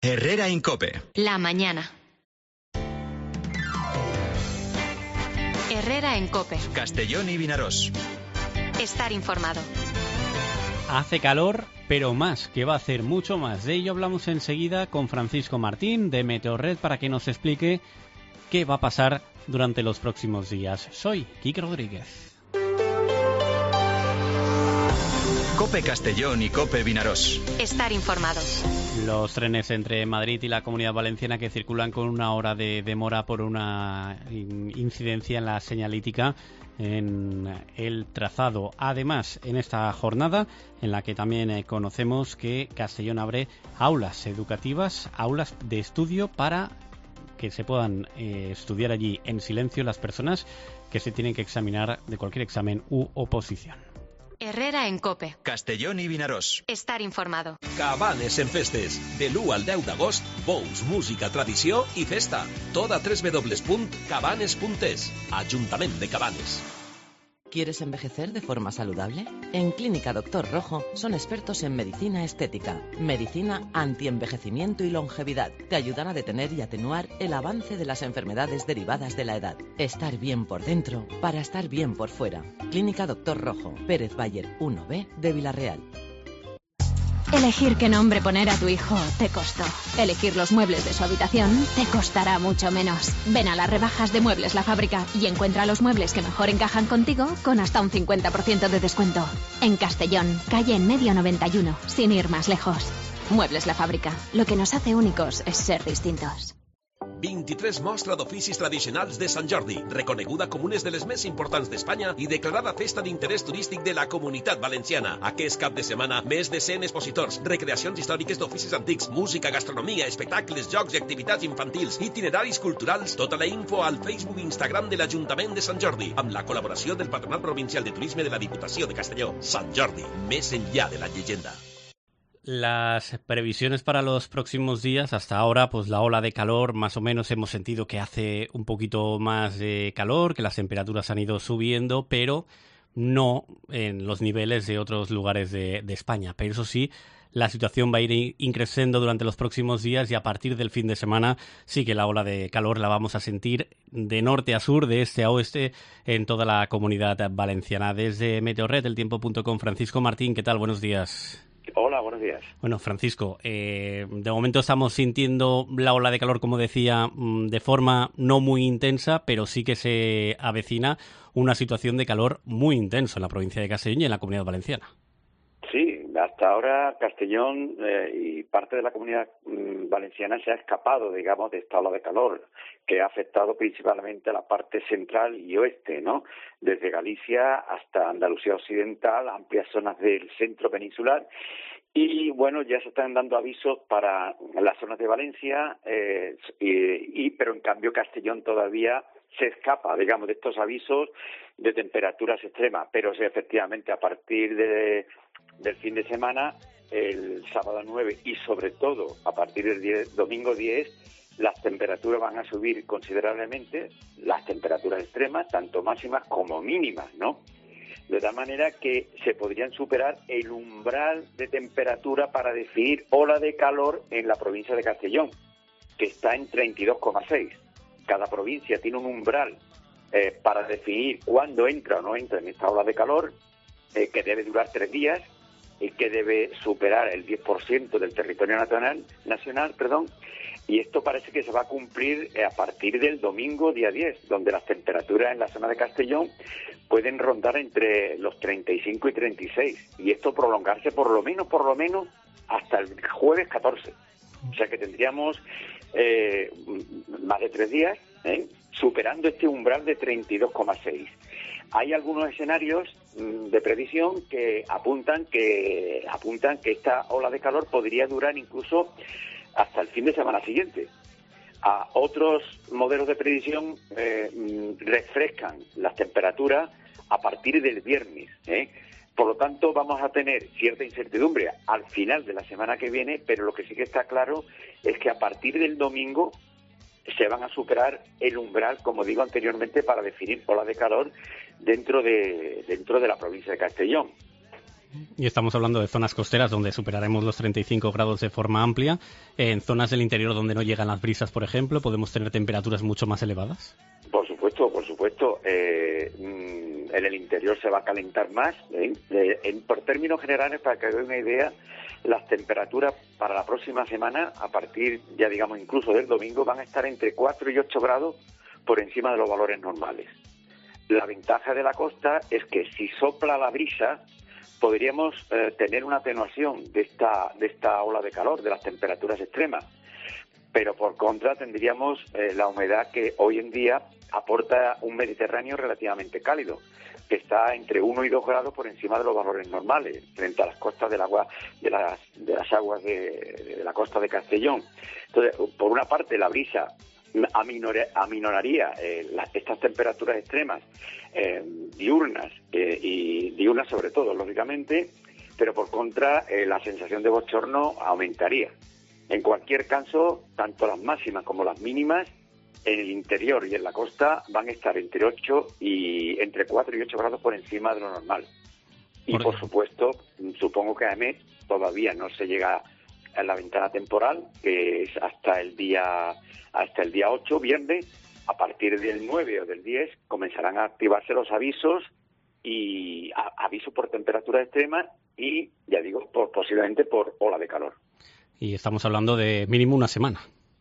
Herrera en COPE. La mañana. Herrera en COPE. Castellón y Vinaròs. Estar informado. Hace calor, pero más, que va a hacer mucho más. De ello hablamos enseguida con Francisco Martín de Meteorred para que nos explique qué va a pasar durante los próximos días. Soy Quique Rodríguez. COPE Castellón y COPE Vinaròs. Estar informado. Los trenes entre Madrid y la Comunidad Valenciana que circulan con 1 hora de demora por una incidencia en la señalítica en el trazado. Además, en esta jornada en la que también conocemos que Castellón abre aulas educativas, aulas de estudio para que se puedan estudiar allí en silencio las personas que se tienen que examinar de cualquier examen u oposición. Herrera en COPE. Castellón i Vinaròs. Estar informado. Cabanes en festes. De l'1 al 10 d'agost, bous, música, tradició i festa. Tot a www.cabanes.es. Ajuntament de Cabanes. ¿Quieres envejecer de forma saludable? En Clínica Doctor Rojo son expertos en medicina estética, medicina antienvejecimiento y longevidad. Te ayudan a detener y atenuar el avance de las enfermedades derivadas de la edad. Estar bien por dentro para estar bien por fuera. Clínica Doctor Rojo, Pérez Bayer 1B de Villarreal. Elegir qué nombre poner a tu hijo te costó. Elegir los muebles de su habitación te costará mucho menos. Ven a las rebajas de Muebles La Fábrica y encuentra los muebles que mejor encajan contigo con hasta un 50% de descuento. En Castellón, calle en Medio 91, sin ir más lejos. Muebles La Fábrica. Lo que nos hace únicos es ser distintos. 23 Mostra d'Oficis Tradicionals de Sant Jordi, reconeguda com unes de les més importants d'Espanya i declarada festa d'interès turístic de la Comunitat Valenciana. Aquest cap de setmana, més de 100 expositors, recreacions històriques d'oficis antics, música, gastronomia, espectacles, jocs i activitats infantils, itineraris culturals, tota la info al Facebook i Instagram de l'Ajuntament de Sant Jordi, amb la col·laboració del Patronat Provincial de Turisme de la Diputació de Castelló. Sant Jordi, més enllà de la leyenda. Las previsiones para los próximos días, hasta ahora, pues la ola de calor, más o menos hemos sentido que hace un poquito más de calor, que las temperaturas han ido subiendo, pero no en los niveles de otros lugares de España. Pero eso sí, la situación va a ir increciendo durante los próximos días y a partir del fin de semana sí que la ola de calor la vamos a sentir de norte a sur, de este a oeste, en toda la Comunidad Valenciana. Desde Meteorred, eltiempo.com, Francisco Martín, ¿qué tal? Buenos días. Hola, buenos días. Bueno, Francisco, de momento estamos sintiendo la ola de calor, como decía, de forma no muy intensa, pero sí que se avecina una situación de calor muy intenso en la provincia de Castellón y en la Comunidad Valenciana. Sí, hasta ahora Castellón y parte de la Comunidad Valenciana se ha escapado, digamos, de esta ola de calor que ha afectado principalmente a la parte central y oeste, ¿no? Desde Galicia hasta Andalucía Occidental, amplias zonas del centro peninsular. Y bueno, ya se están dando avisos para las zonas de Valencia, pero en cambio Castellón todavía se escapa, digamos, de estos avisos de temperaturas extremas. Pero sí, efectivamente, a partir del fin de semana, el sábado 9 y sobre todo a partir del domingo 10, las temperaturas van a subir considerablemente, las temperaturas extremas, tanto máximas como mínimas, ¿no? De tal manera que se podrían superar el umbral de temperatura para definir ola de calor en la provincia de Castellón, que está en 32,6. Cada provincia tiene un umbral para definir cuándo entra o no entra en esta ola de calor, que debe durar 3 días y que debe superar el 10% del territorio nacional, y esto parece que se va a cumplir a partir del domingo día 10, donde las temperaturas en la zona de Castellón pueden rondar entre los 35 y 36, y esto prolongarse por lo menos hasta el jueves 14. O sea que tendríamos más de 3 días superando este umbral de 32,6. Hay algunos escenarios de predicción que apuntan que esta ola de calor podría durar incluso hasta el fin de semana siguiente. A otros modelos de predicción refrescan las temperaturas a partir del viernes. Por lo tanto, vamos a tener cierta incertidumbre al final de la semana que viene, pero lo que sí que está claro es que a partir del domingo se van a superar el umbral, como digo anteriormente, para definir ola de calor dentro de la provincia de Castellón. Y estamos hablando de zonas costeras donde superaremos los 35 grados de forma amplia. En zonas del interior donde no llegan las brisas, por ejemplo, ¿podemos tener temperaturas mucho más elevadas? Por supuesto, por supuesto. En el interior se va a calentar más. Por términos generales, para que hagáis una idea, las temperaturas para la próxima semana, a partir, ya digamos, incluso del domingo, van a estar entre 4 y 8 grados por encima de los valores normales. La ventaja de la costa es que si sopla la brisa, podríamos tener una atenuación de esta ola de calor, de las temperaturas extremas. Pero por contra tendríamos la humedad que hoy en día aporta un Mediterráneo relativamente cálido, que está entre 1 y 2 grados por encima de los valores normales, frente a las costas del agua, de las aguas de la costa de Castellón. Entonces, por una parte, la brisa aminoraría estas temperaturas extremas diurnas, y diurnas sobre todo, lógicamente, pero por contra la sensación de bochorno aumentaría. En cualquier caso, tanto las máximas como las mínimas en el interior y en la costa van a estar entre 4 y 8 grados por encima de lo normal. Y por supuesto, supongo que además todavía no se llega a la ventana temporal, que es hasta el día 8, viernes. A partir del 9 o del 10 comenzarán a activarse los avisos, y avisos por temperaturas extremas y, ya digo, posiblemente por ola de calor. Y estamos hablando de mínimo una semana.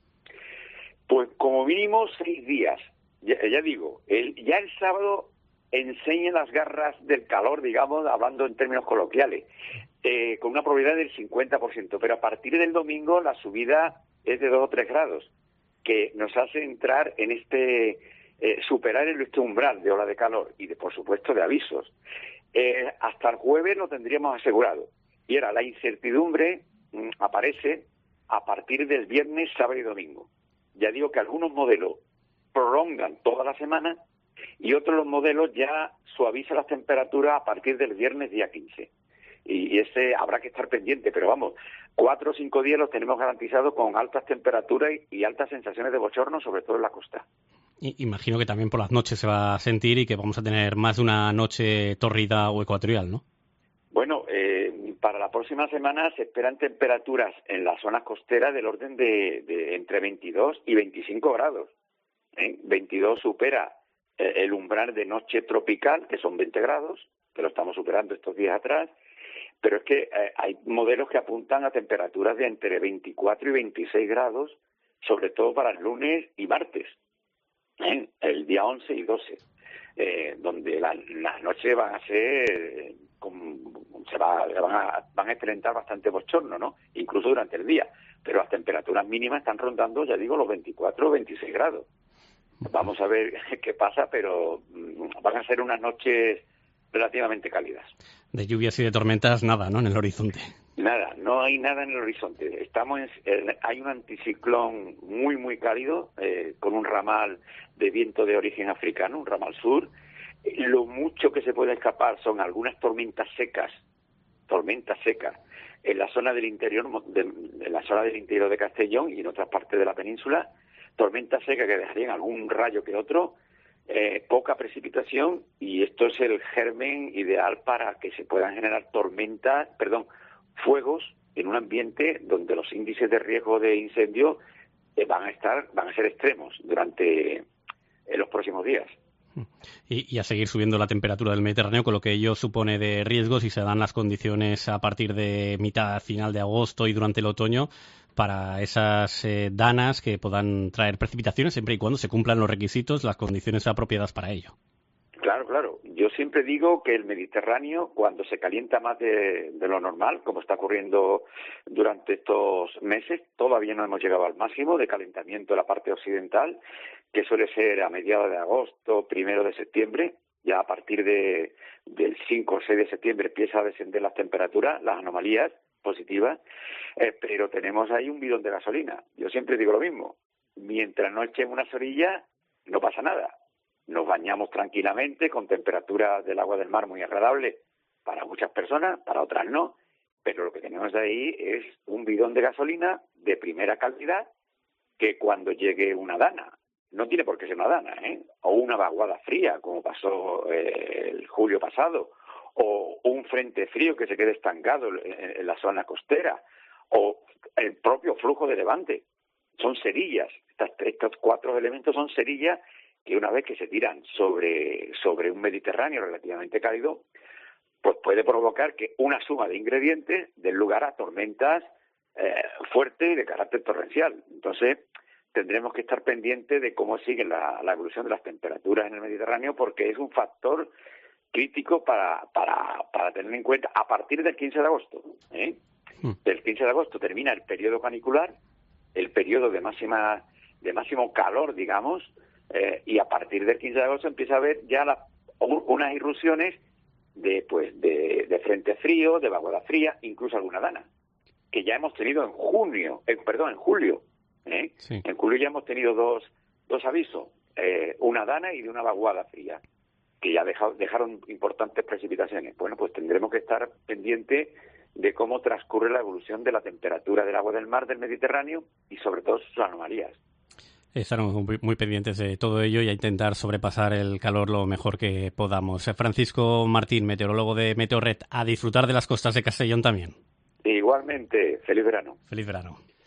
Pues como mínimo 6 días. Ya digo, ya el sábado enseña las garras del calor, digamos, hablando en términos coloquiales, con una probabilidad del 50%, pero a partir del domingo la subida es de 2 o 3 grados, que nos hace entrar en superar este umbral de ola de calor y, por supuesto, de avisos. Hasta el jueves lo tendríamos asegurado. Y ahora la incertidumbre aparece a partir del viernes, sábado y domingo. Ya digo que algunos modelos prolongan toda la semana y otros los modelos ya suavizan las temperaturas a partir del viernes día 15. Y ese habrá que estar pendiente, pero vamos, 4 o 5 días los tenemos garantizados con altas temperaturas y altas sensaciones de bochorno, sobre todo en la costa. Imagino que también por las noches se va a sentir y que vamos a tener más de una noche tórrida o ecuatorial, ¿no? Bueno, para la próxima semana se esperan temperaturas en las zonas costeras del orden de entre 22 y 25 grados. 22 supera el umbral de noche tropical, que son 20 grados, que lo estamos superando estos días atrás, pero es que hay modelos que apuntan a temperaturas de entre 24 y 26 grados, sobre todo para el lunes y martes, el día 11 y 12, donde las noches van a ser... van a experimentar bastante bochorno, ¿no? Incluso durante el día. Pero las temperaturas mínimas están rondando, ya digo, los 24 o 26 grados. Vamos a ver qué pasa, pero van a ser unas noches relativamente cálidas. De lluvias y de tormentas, nada, ¿no?, en el horizonte. Nada, no hay nada en el horizonte. Hay un anticiclón muy, muy cálido, con un ramal de viento de origen africano, un ramal sur. Lo mucho que se puede escapar son algunas tormentas secas, en la zona del interior, en la zona del interior de Castellón y en otras partes de la península, tormentas secas que dejarían algún rayo que otro, poca precipitación, y esto es el germen ideal para que se puedan generar fuegos en un ambiente donde los índices de riesgo de incendio van a ser extremos durante los próximos días. Y a seguir subiendo la temperatura del Mediterráneo, con lo que ello supone de riesgos, y se dan las condiciones a partir de final de agosto y durante el otoño para esas danas que puedan traer precipitaciones, siempre y cuando se cumplan los requisitos, las condiciones apropiadas para ello. Claro. Yo siempre digo que el Mediterráneo, cuando se calienta más de lo normal, como está ocurriendo durante estos meses, todavía no hemos llegado al máximo de calentamiento de la parte occidental, que suele ser a mediados de agosto, 1 de septiembre. Ya a partir del 5 o 6 de septiembre empieza a descender las temperaturas, las anomalías positivas, pero tenemos ahí un bidón de gasolina. Yo siempre digo lo mismo: mientras no echemos una orilla, no pasa nada. Nos bañamos tranquilamente con temperaturas del agua del mar muy agradables para muchas personas, para otras no, pero lo que tenemos ahí es un bidón de gasolina de primera calidad, que cuando llegue una dana, no tiene por qué ser una dana, o una vaguada fría, como pasó el julio pasado, o un frente frío que se quede estancado en la zona costera, o el propio flujo de levante. Son cerillas. Estos 4 elementos son cerillas que una vez que se tiran sobre un Mediterráneo relativamente cálido, pues puede provocar que una suma de ingredientes dé lugar a tormentas fuertes y de carácter torrencial. Entonces, tendremos que estar pendientes de cómo sigue la evolución de las temperaturas en el Mediterráneo, porque es un factor crítico para tener en cuenta a partir del 15 de agosto. Del 15 de agosto termina el periodo canicular, el periodo de máximo calor, digamos, y a partir del 15 de agosto empieza a haber ya unas irrupciones de frente frío, de vaguada fría, incluso alguna dana, que ya hemos tenido en julio. Sí. En julio ya hemos tenido dos avisos, una dana y de una vaguada fría, que ya dejaron importantes precipitaciones. Bueno, pues tendremos que estar pendientes de cómo transcurre la evolución de la temperatura del agua del mar del Mediterráneo y sobre todo sus anomalías. Estaremos muy pendientes de todo ello y a intentar sobrepasar el calor lo mejor que podamos. Francisco Martín, meteorólogo de Meteorred, a disfrutar de las costas de Castellón también. Igualmente, feliz verano. Feliz verano.